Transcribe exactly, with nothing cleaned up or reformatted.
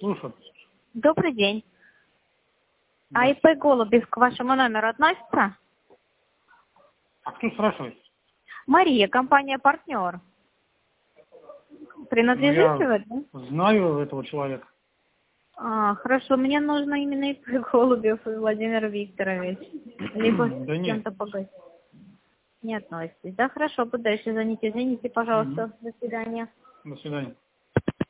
Слушаю. Добрый день. Да. А ИП Голубев к вашему номеру относится? А кто спрашивает? Мария, компания «Партнер». Принадлежите Ну, вы, да? я знаю этого человека. А, хорошо, мне нужно именно ИП Голубев Владимир Викторович. Либо Да с нет. кем-то погасить. Не относитесь. Да, хорошо, буду дальше звонить. Извините, пожалуйста. Угу. До свидания. До свидания.